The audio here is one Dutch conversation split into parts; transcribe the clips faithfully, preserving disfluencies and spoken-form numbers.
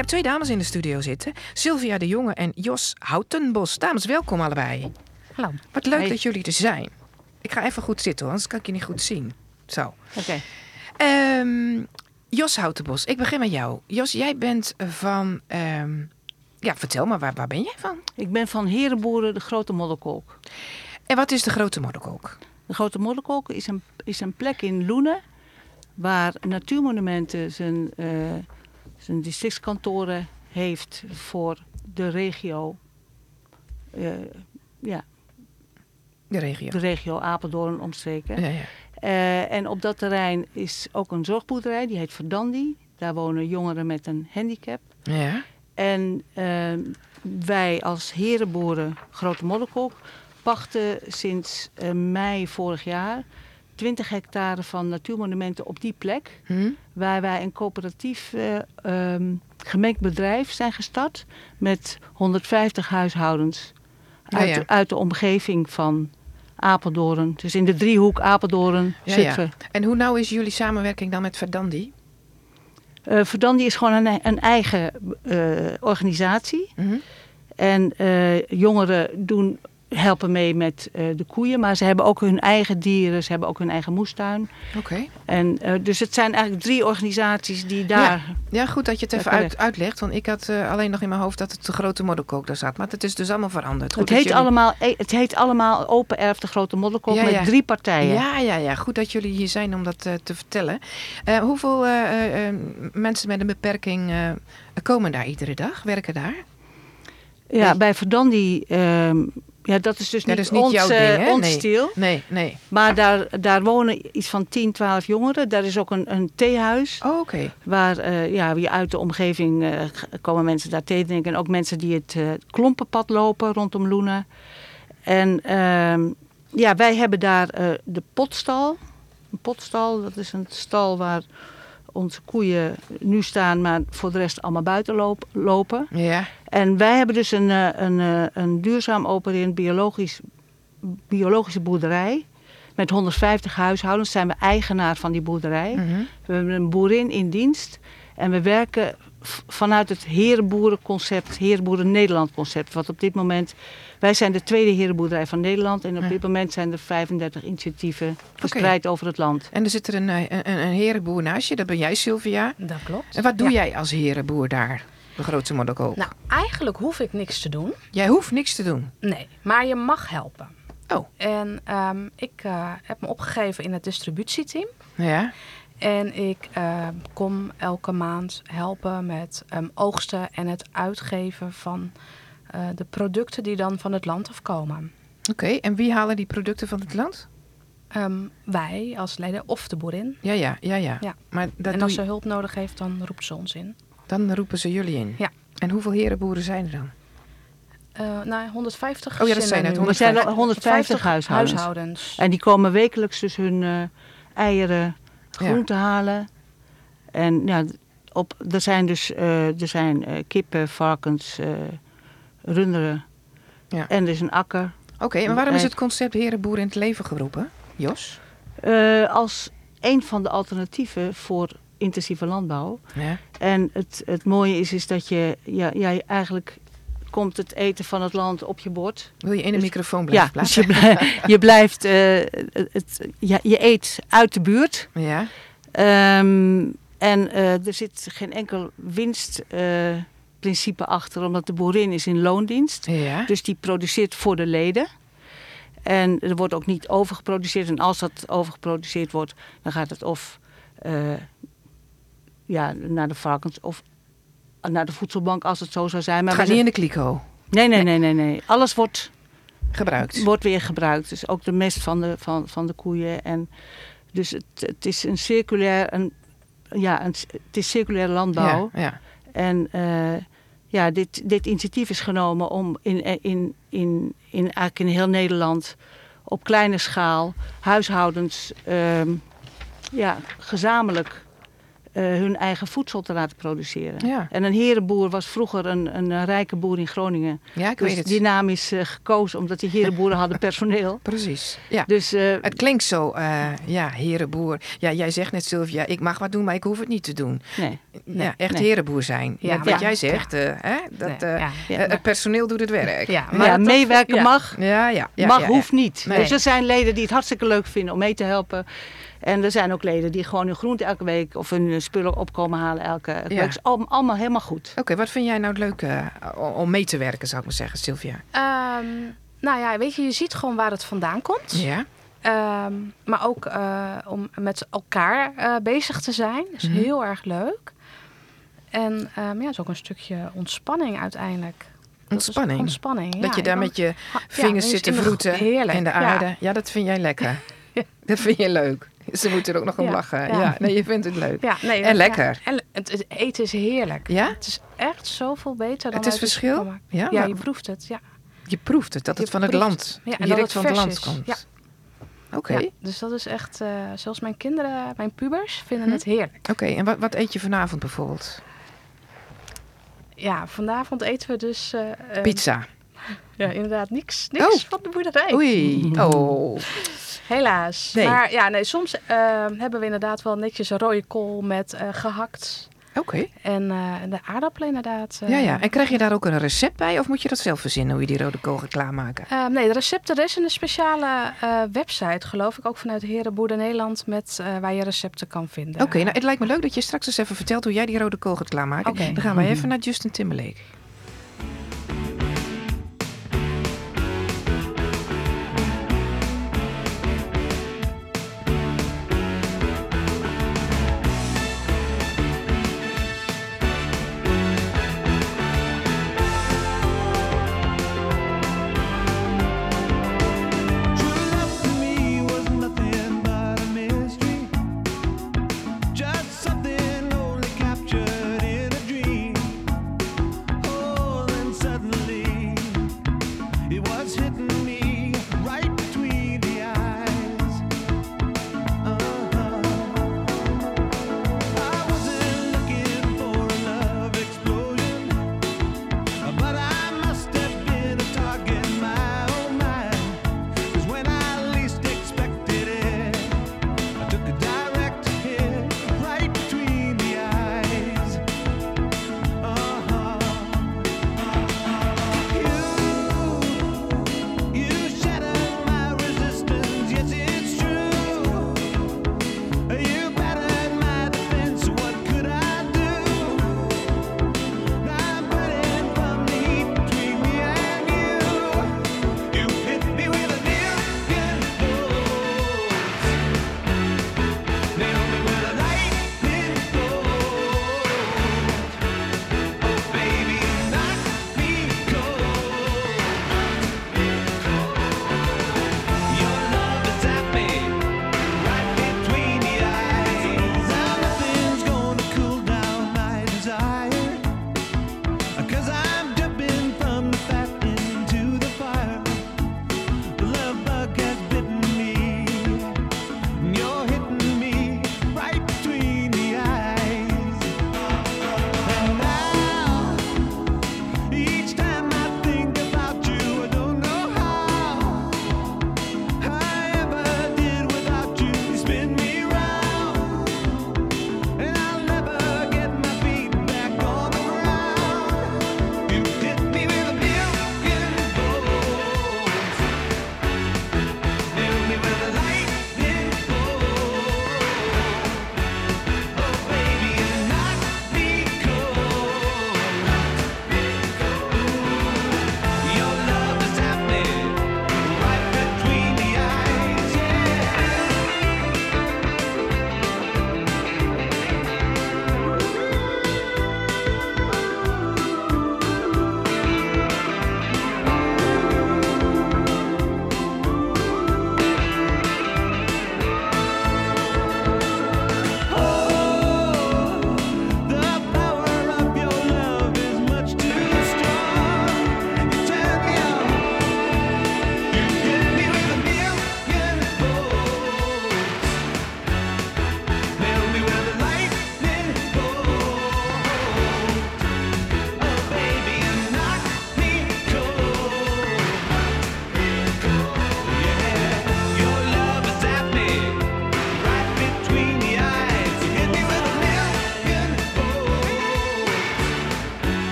heb twee dames in de studio zitten. Sylvia de Jonge en Jos Houtenbos. Dames, welkom allebei. Hallo. Wat leuk Hey. dat jullie er zijn. Ik ga even goed zitten, hoor, anders kan ik je niet goed zien. Zo. Oké. Okay. Um, Jos Houtenbos, ik begin met jou. Jos, jij bent van... Um, ja, vertel maar, waar, waar ben jij van? Ik ben van Herenboeren, de Grote Modderkolk. En wat is de Grote Modderkolk? De Grote Modderkolk is een, is een plek in Loenen waar Natuurmonumenten zijn, uh, zijn districtskantoren heeft voor de regio. Uh, ja, de regio. De regio Apeldoorn omstreken. Ja, ja. Uh, en op dat terrein is ook een zorgboerderij, die heet Verdandi. Daar wonen jongeren met een handicap. Ja. En uh, wij als Herenboeren Grote Modderkolk pachten sinds uh, mei vorig jaar twintig hectare van natuurmonumenten op die plek. Hm? Waar wij een coöperatief uh, um, gemengd bedrijf zijn gestart met honderdvijftig huishoudens uit, ja, ja. De, uit de omgeving van Apeldoorn. Dus in de driehoek Apeldoorn, ja, Zutphen. Ja. En hoe nauw is jullie samenwerking dan met Verdandi? Uh, Verdandi is gewoon een, een eigen uh, organisatie. Mm-hmm. En uh, jongeren doen, helpen mee met uh, de koeien. Maar ze hebben ook hun eigen dieren. Ze hebben ook hun eigen moestuin. Oké. Okay. En uh, dus het zijn eigenlijk drie organisaties die daar... Ja, ja goed dat je het even uit, uitlegt. Want ik had uh, alleen nog in mijn hoofd dat het de Grote Modderkolk daar zat. Maar het is dus allemaal veranderd. Goed het, heet jullie... allemaal, het heet allemaal Open Erf de Grote Modderkolk ja, met ja. drie partijen. Ja, ja, ja. Goed dat jullie hier zijn om dat uh, te vertellen. Uh, hoeveel uh, uh, uh, mensen met een beperking uh, komen daar iedere dag? Werken daar? Ja, nee. bij Verdandi... Uh, Ja, dat is dus ja, niet, dat is niet ons, jouw ding, hè? ons nee. stil. Nee, nee. Maar daar, daar wonen iets van tien, twaalf jongeren. Daar is ook een, een theehuis. Oh, oké. Okay. Waar uh, ja, wie uit de omgeving uh, komen mensen daar thee drinken. En ook mensen die het uh, klompenpad lopen rondom Loenen. En uh, ja, wij hebben daar uh, de potstal. Een potstal, dat is een stal waar onze koeien nu staan, maar voor de rest allemaal buiten loop, lopen. Ja. En wij hebben dus een, een, een, een duurzaam opererend biologisch, biologische boerderij. Met honderdvijftig huishoudens zijn we eigenaar van die boerderij. Mm-hmm. We hebben een boerin in dienst. En we werken f- vanuit het Herenboerenconcept, Herenboeren Nederland concept. Wat op dit moment, wij zijn de tweede herenboerderij van Nederland. En op ja. dit moment zijn er vijfendertig initiatieven verspreid okay. over het land. En er zit er een, een, een herenboer naast je, dat ben jij, Sylvia. Dat klopt. En wat doe ja. jij als herenboer daar? De Grote Modderkolk. Nou, eigenlijk hoef ik niks te doen. Jij hoeft niks te doen? Nee, maar je mag helpen. Oh. En um, ik uh, heb me opgegeven in het distributieteam. Ja. En ik uh, kom elke maand helpen met um, oogsten en het uitgeven van uh, de producten die dan van het land afkomen. Oké, okay, en wie halen die producten van het land? Um, wij als leden of de boerin. Ja, ja, ja, ja. ja. Maar dat en als je... ze hulp nodig heeft, dan roept ze ons in. Dan roepen ze jullie in? Ja. En hoeveel herenboeren zijn er dan? Uh, nou, honderdvijftig. Oh ja, dat zijn het. Er zijn honderdvijftig huishoudens. huishoudens. En die komen wekelijks dus hun uh, eieren, groenten ja. halen. En ja, op, er zijn dus uh, er zijn, uh, kippen, varkens, uh, runderen. Ja. En er is een akker. Oké, okay, maar waarom is het concept herenboer in het leven geroepen, Jos? Uh, als een van de alternatieven voor intensieve landbouw. Ja. En het, het mooie is, is dat je ja, ja, eigenlijk komt het eten van het land op je bord. Wil je in de dus, microfoon blijven ja, plaatsen? Dus je, blij, je blijft, uh, het, ja, je eet uit de buurt. Ja. Um, en uh, er zit geen enkel winstprincipe uh, achter, omdat de boerin is in loondienst. Ja. Dus die produceert voor de leden. En er wordt ook niet overgeproduceerd. En als dat overgeproduceerd wordt, dan gaat het of uh, ja, naar de varkens of naar de voedselbank, als het zo zou zijn. Maar het gaat niet in de kliko? Nee, nee, nee, nee, nee. Alles wordt gebruikt. Wordt weer gebruikt. Dus ook de mest van de, van, van de koeien. En dus het, het is een circulair, een, ja, een, het is circulaire landbouw. Ja, ja. En uh, ja, dit, dit initiatief is genomen om in, in, in, in, eigenlijk in heel Nederland op kleine schaal huishoudens uh, ja, gezamenlijk uh, hun eigen voedsel te laten produceren. Ja. En een herenboer was vroeger een, een, een rijke boer in Groningen. Ja, ik dus weet het. die naam is uh, gekozen omdat die herenboeren hadden personeel. Precies. Ja. Dus, uh, het klinkt zo, uh, ja, herenboer. Ja, jij zegt net, Sylvia, ik mag wat doen, maar ik hoef het niet te doen. Nee. nee ja, echt nee. herenboer zijn. Ja, wat ja, jij zegt, ja. Uh, hè, dat, uh, nee, ja, ja, maar, het personeel doet het werk. Ja, maar ja, meewerken ja. mag, ja, ja, ja, mag ja, hoeft ja. niet. Nee. Dus er zijn leden die het hartstikke leuk vinden om mee te helpen. En er zijn ook leden die gewoon hun groente elke week of hun spullen opkomen halen elke week. Ja. Dus al, allemaal helemaal goed. Oké, okay, wat vind jij nou het leuke uh, om mee te werken, zou ik maar zeggen, Sylvia? Um, nou ja, weet je, je ziet gewoon waar het vandaan komt. Ja. Um, maar ook uh, om met elkaar uh, bezig te zijn. Dat is mm-hmm. heel erg leuk. En um, ja, het is ook een stukje ontspanning uiteindelijk. Ontspanning? Ontspanning, ja. Dat je daar kan, met je vingers ja, zit te vroeten in de aarde. Ja. ja, dat vind jij lekker. Ja. Dat vind je leuk. Ze moeten er ook nog om ja, lachen. Ja. ja, nee, je vindt het leuk. Ja, nee, en lekker. Ja. En het, het eten is heerlijk. Ja? Het is echt zoveel beter dan het is verschil? Ja, ja, je proeft het, ja. Je proeft het, dat je het van het land, ja, en direct dat het van het land is. komt. Ja. Oké. Okay. Ja, dus dat is echt, uh, zelfs mijn kinderen, mijn pubers, vinden hm. het heerlijk. Oké, okay, en wat, wat eet je vanavond bijvoorbeeld? Ja, vanavond eten we dus... Uh, Pizza. Ja, inderdaad, niks, niks oh. van de boerderij. Oei, oh. Helaas. Nee. Maar ja, nee, soms uh, hebben we inderdaad wel netjes een rode kool met uh, gehakt. Oké. Okay. En uh, de aardappelen inderdaad. Uh, ja, ja. En krijg je daar ook een recept bij? Of moet je dat zelf verzinnen, hoe je die rode kool gaat klaarmaken? Uh, nee, de recepten, er is een speciale uh, website, geloof ik, ook vanuit Herenboerder Nederland, met, uh, waar je recepten kan vinden. Oké, okay, nou het lijkt me leuk dat je straks eens even vertelt hoe jij die rode kool gaat klaarmaken. Okay. Dan gaan wij even naar Justin Timberlake. Just something only captured in a dream.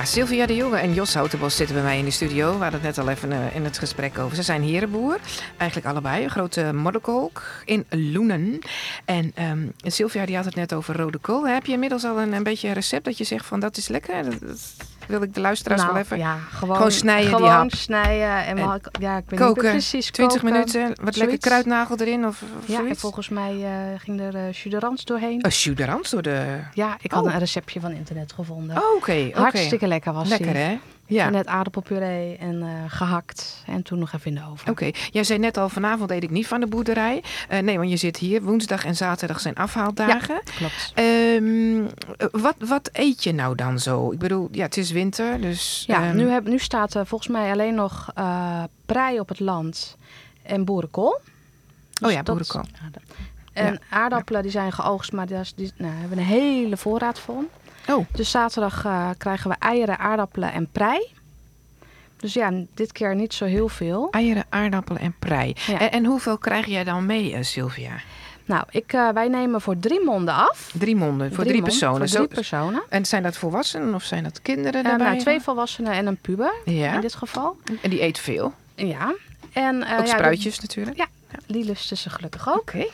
Ja, Sylvia de Jonge en Jos Houtenbos zitten bij mij in de studio. We hadden het net al even uh, in het gesprek over. Ze zijn herenboer, eigenlijk allebei. Een grote modderkolk in Loenen. En um, Sylvia die had het net over rode kool. Heb je inmiddels al een, een beetje een recept dat je zegt van dat is lekker? Dat, dat wil ik de luisteraars nou, wel even... Ja, gewoon, gewoon snijden gewoon die hap. snijden. En, en ja, ik weet koken, niet precies twintig koken, minuten, wat zoiets. lekker kruidnagel erin of, of Ja, zoiets? en volgens mij uh, ging er uh, jus de rans doorheen. Een jus de rans door de... Ja, ik had oh. een receptje van internet gevonden. Oh, oké. Okay, okay. Hartstikke lekker was Lekker, die. hè? Ja. En net aardappelpuree en uh, gehakt. En toen nog even in de oven. Oké. Okay. Jij zei net al, vanavond eet ik niet van de boerderij. Uh, nee, want je zit hier. Woensdag en zaterdag zijn afhaaldagen. Ja, klopt. Um, wat, wat eet je nou dan zo? Ik bedoel, ja, het is winter, dus... Ja, um... nu, heb, nu staat uh, volgens mij alleen nog uh, prei op het land en boerenkool. Dus oh ja, boerenkool. Dat, en ja. aardappelen die zijn geoogst, maar die, die nou, hebben een hele voorraad van. Oh. Dus zaterdag uh, krijgen we eieren, aardappelen en prei. Dus ja, dit keer niet zo heel veel. Eieren, aardappelen en prei. Ja. En, en hoeveel krijg jij dan mee, uh, Sylvia? Nou, ik, uh, wij nemen voor drie monden af. Drie monden, voor drie, drie personen. Voor drie personen. En zijn dat volwassenen of zijn dat kinderen Uh, erbij? nou, twee volwassenen en een puber ja. in dit geval. En die eet veel? Ja. En, uh, ook ja, spruitjes de, natuurlijk? Ja, ja, die lusten ze gelukkig ook. Oké. Okay.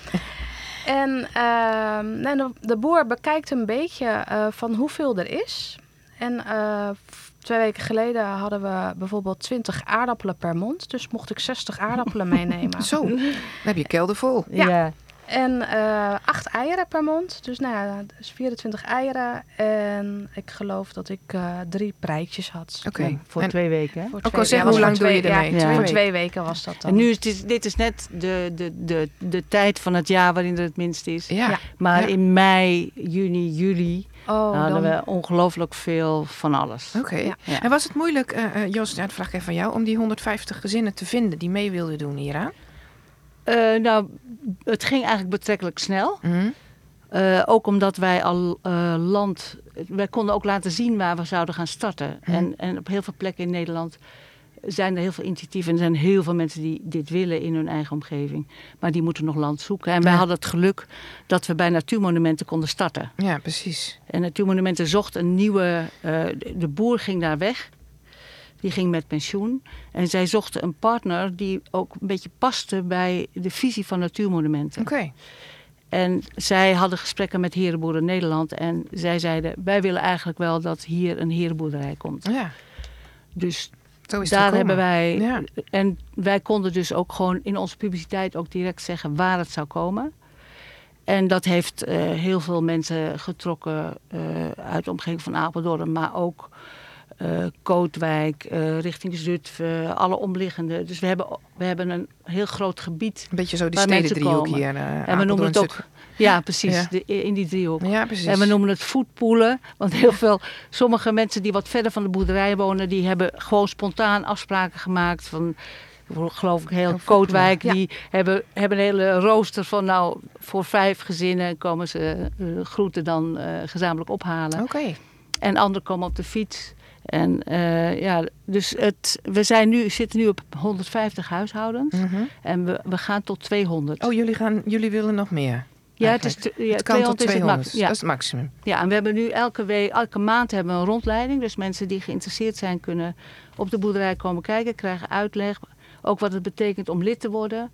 En uh, de, de boer bekijkt een beetje uh, van hoeveel er is. En uh, twee weken geleden hadden we bijvoorbeeld twintig aardappelen per mond. Dus mocht ik zestig aardappelen meenemen. Zo, dan heb je kelder vol. Ja. ja. En uh, acht eieren per mond. Dus nou ja, dus vierentwintig eieren. En ik geloof dat ik uh, drie preitjes had. Oké, okay. voor en, twee weken. Hè? Ook al zeg, hoe lang doe je ermee? Ja, ja. Voor twee weken was dat dan. En nu is dit, dit is net de, de, de, de tijd van het jaar waarin er het minst is. Ja. Ja. Maar ja. in mei, juni, juli oh, hadden dan... we ongelooflijk veel van alles. Oké. Okay. Ja. Ja. En was het moeilijk, uh, uh, Jos, dat vraag ik even van jou, om die honderdvijftig gezinnen te vinden die mee wilden doen hieraan? Uh, nou, het ging eigenlijk betrekkelijk snel. Mm-hmm. Uh, ook omdat wij al uh, land... Wij konden ook laten zien waar we zouden gaan starten. Mm-hmm. En, en op heel veel plekken in Nederland zijn er heel veel initiatieven. En er zijn heel veel mensen die dit willen in hun eigen omgeving. Maar die moeten nog land zoeken. En wij ja. hadden het geluk dat we bij Natuurmonumenten konden starten. Ja, precies. En Natuurmonumenten zocht een nieuwe... Uh, de boer ging daar weg. Die ging met pensioen. En zij zochten een partner die ook een beetje paste bij de visie van Natuurmonumenten. Oké. Okay. En zij hadden gesprekken met Herenboeren Nederland. En zij zeiden, wij willen eigenlijk wel dat hier een herenboerderij komt. Ja. Dus Zo is daar hebben wij... Ja. En wij konden dus ook gewoon in onze publiciteit ook direct zeggen waar het zou komen. En dat heeft uh, heel veel mensen getrokken uh, uit de omgeving van Apeldoorn. Maar ook... Uh, Kootwijk, uh, richting Zutphen, alle omliggende. Dus we hebben, we hebben een heel groot gebied. Een beetje zo die stedendriehoek hier. Uh, en we noemen het ook, ja precies, ja. De, in die driehoek. Ja, precies. En we noemen het foodpoolen. Want heel veel, sommige mensen die wat verder van de boerderij wonen, die hebben gewoon spontaan afspraken gemaakt van... geloof ik heel Kootwijk, ja. die hebben, hebben een hele rooster van nou voor vijf gezinnen komen ze uh, groenten dan uh, gezamenlijk ophalen. Oké. Okay. En anderen komen op de fiets. En uh, ja, dus het, we zijn nu, zitten nu op honderdvijftig huishoudens. Mm-hmm. En we, we gaan tot tweehonderd. Oh, jullie, gaan, jullie willen nog meer? Ja, het, is te, ja, het kan tot tweehonderd. Is het, ja. Dat is het maximum. Ja, en we hebben nu elke week, elke maand hebben we een rondleiding. Dus mensen die geïnteresseerd zijn kunnen op de boerderij komen kijken. Krijgen uitleg. Ook wat het betekent om lid te worden.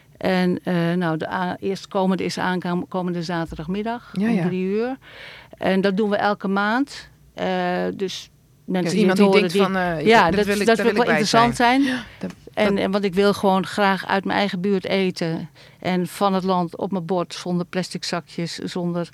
En uh, nou, de a- eerstkomende is aankomende zaterdagmiddag ja, om ja. drie uur. En dat doen we elke maand. Uh, dus mensen ja, iemand die, die denkt die, van, uh, ja, dat dat, wil ik, dat wil wil wel interessant zijn. zijn. Ja, dat, en, dat... en want ik wil gewoon graag uit mijn eigen buurt eten. En van het land op mijn bord, zonder plastic zakjes, zonder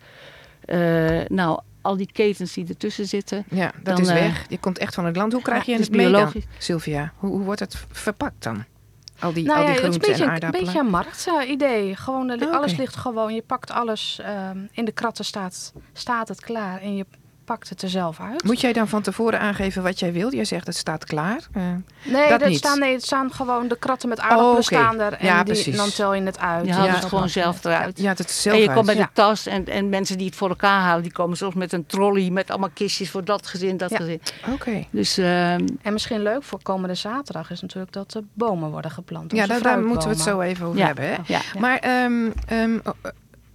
uh, nou, al die ketens die ertussen zitten. Ja, dat dan, is uh, weg. Je komt echt van het land. Hoe krijg je ja, het, het mee biologisch. dan, Sylvia? Hoe, hoe wordt het verpakt dan? Al die, nou al die ja, groenten het is een en beetje, aardappelen? een beetje een marktidee. Gewoon, uh, oh, alles okay. ligt gewoon. Je pakt alles. Uh, in de kratten staat, staat het klaar. En je pakt het er zelf uit. Moet jij dan van tevoren aangeven wat jij wilt? Jij zegt het staat klaar. Uh, nee, dat dat niet. Staan, nee, het staan gewoon de kratten met aardappelen oh, okay. staan er. En ja, die, dan tel je het uit. Je haalt ja, het gewoon zelf eruit. Ja, het zelf en je uit. komt met ja. een tas en, en mensen die het voor elkaar halen, die komen soms met een trolley met allemaal kistjes voor dat gezin, dat ja. gezin. Oké. Okay. Dus, uh, en misschien leuk voor komende zaterdag is natuurlijk dat de bomen worden geplant. Ja, daar, daar moeten we het zo even over ja. hebben. Hè? Ja. Ja. Maar um, um,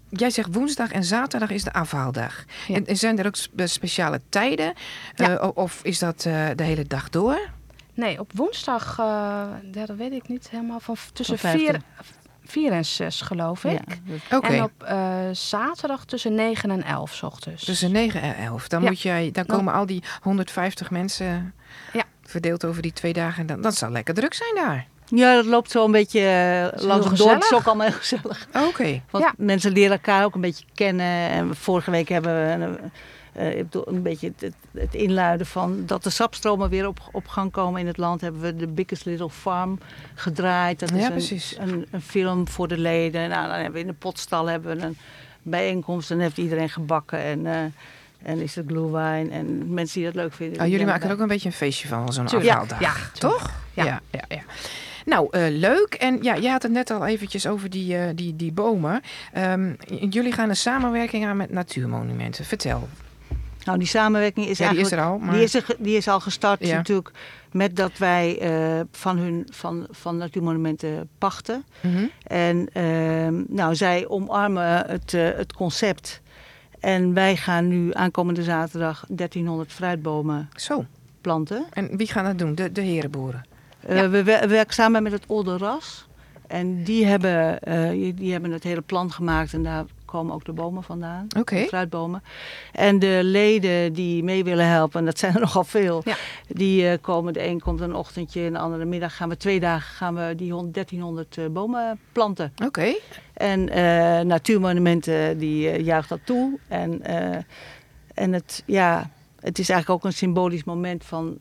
jij zegt woensdag en zaterdag is de afhaaldag. Ja. En, en zijn er ook spe- speciale tijden? Ja. Uh, of is dat uh, de hele dag door? Nee, op woensdag, uh, ja, dat weet ik niet helemaal, van v- tussen Van vier, vijftien. vier en zes geloof ik. Ja, dat- Oké, En op uh, zaterdag tussen negen en elf 's ochtends. tussen negen en elf. Dan, Ja. moet jij, dan Dan- komen al die honderdvijftig mensen Ja. verdeeld over die twee dagen. Dan, dat zal lekker druk zijn daar. ja, dat loopt zo een beetje is uh, langs heel door. Het is gezellig. ook allemaal heel gezellig. Oké. Want Ja. mensen leren elkaar ook een beetje kennen. En vorige week hebben we een, uh, ik bedoel, een beetje het, het, het inluiden van dat de sapstromen weer op, op gang komen in het land. Hebben we The Biggest Little Farm gedraaid. Dat Ja, is precies. een, een, een film voor de leden. Nou, dan hebben we in de potstal hebben we een bijeenkomst. En heeft iedereen gebakken. En, uh, en is er glühwein. En mensen die dat leuk vinden. Oh, die jullie zijn maken er erbij. ook een beetje een feestje van, zo'n Tuurlijk. afhaaldag. Ja, toch? Ja. ja, ja. ja. Nou, uh, leuk. En ja, jij had het net al eventjes over die, uh, die, die bomen. Um, jullie gaan een samenwerking aan met Natuurmonumenten. Vertel. Nou, die samenwerking is Ja, die is eigenlijk... er al. Maar... Die, is er, ge- die is al gestart Ja. natuurlijk met dat wij uh, van hun van, van Natuurmonumenten pachten. Mm-hmm. En uh, nou, zij omarmen het, uh, het concept. En wij gaan nu aankomende zaterdag dertienhonderd fruitbomen Zo. planten. En wie gaan dat doen? De, de herenboeren. Uh, Ja. we, we werken samen met het Olderras. En die hebben, uh, die, die hebben het hele plan gemaakt en daar komen ook de bomen vandaan. Oké. Okay. De fruitbomen. En de leden die mee willen helpen, en dat zijn er nogal veel, Ja. die uh, komen, de een komt een ochtendje en de andere middag gaan we twee dagen gaan we die dertienhonderd uh, bomen planten. Oké. Okay. En uh, Natuurmonumenten die uh, juicht dat toe. En, uh, en het, ja, het is eigenlijk ook een symbolisch moment van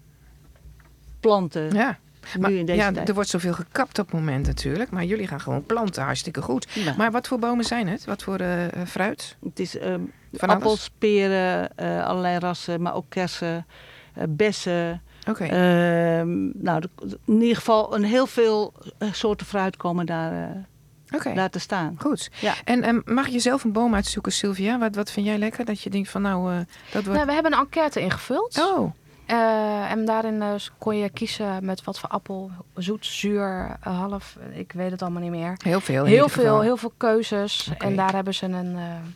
planten. Ja. Nu Maar, in deze ja, tijd. er wordt zoveel gekapt op het moment natuurlijk. Maar jullie gaan gewoon planten, hartstikke goed. Ja. Maar wat voor bomen zijn het? Wat voor uh, fruit? Het is um, Van appels, alles? peren, uh, allerlei rassen, maar ook kersen, uh, bessen. Oké. Okay. Uh, nou, de, in ieder geval een heel veel uh, soorten fruit komen daar, uh, okay. daar te staan. Goed. Ja. En um, mag je zelf een boom uitzoeken, Sylvia? Wat, wat vind jij lekker? Dat je denkt van nou, uh, dat wordt... Nou, we hebben een enquête ingevuld. Oh. Uh, en daarin uh, kon je kiezen met wat voor appel, zoet, zuur, uh, half, ik weet het allemaal niet meer. Heel veel in Heel ieder veel, geval. heel veel keuzes. Okay. En daar hebben ze een,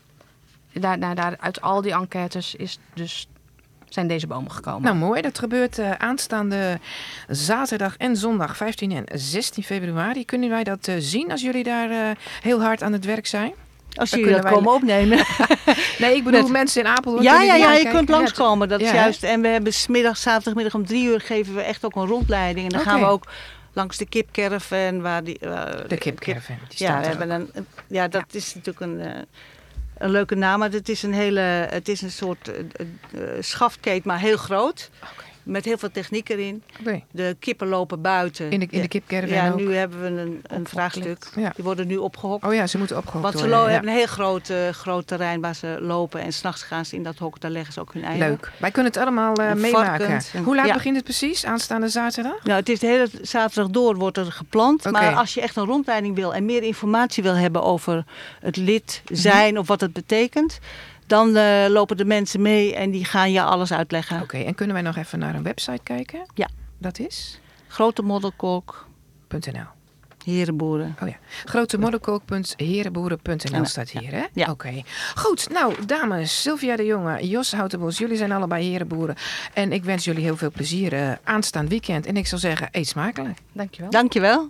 uh, daar, nou, daar, uit al die enquêtes is dus, zijn deze bomen gekomen. Nou mooi, dat gebeurt uh, aanstaande zaterdag en zondag vijftien en zestien februari. Kunnen wij dat uh, zien als jullie daar uh, heel hard aan het werk zijn? Als jullie dat wij... komen opnemen. Nee, ik bedoel Met... mensen in Apeldoorn. Ja, ja, ja, je kijken? kunt langskomen. Dat ja, is juist. En we hebben 's middags, zaterdagmiddag om drie uur geven we echt ook een rondleiding. En dan okay. gaan we ook langs de kipcaravan. Waar die, uh, de kipcaravan. Kip, ja, we hebben een, ja, dat ja. is natuurlijk een, uh, een leuke naam. Maar het is een hele, het is een soort uh, uh, schaftketen, maar heel groot. Okay. Met heel veel techniek erin. Okay. De kippen lopen buiten. In de, in de kipcaravan Ja, ook. nu hebben we een, een vraagstuk. Ja. Die worden nu opgehokt. Oh ja, ze moeten opgehokt Want ze worden. lo- ja. hebben een heel groot, uh, groot terrein waar ze lopen. En s'nachts gaan ze in dat hok, daar leggen ze ook hun eieren. Leuk. Wij kunnen het allemaal uh, meemaken. En, Hoe laat ja. begint het precies, aanstaande zaterdag? Nou, het is de hele zaterdag door wordt er geplant. Okay. Maar als je echt een rondleiding wil en meer informatie wil hebben over het lid zijn mm-hmm. of wat het betekent... Dan uh, lopen de mensen mee en die gaan je alles uitleggen. Oké, okay, en kunnen wij nog even naar een website kijken? Ja. Dat is? grotemodderkolk punt n l Herenboeren. Oh ja. grotemodderkolk punt herenboeren punt n l staat hier, hè? Ja. Oké. Okay. Goed, nou, dames, Sylvia de Jonge, Jos Houtenbos, jullie zijn allebei herenboeren. En ik wens jullie heel veel plezier uh, aanstaand weekend. En ik zal zeggen, eet smakelijk. Dankjewel. Dankjewel.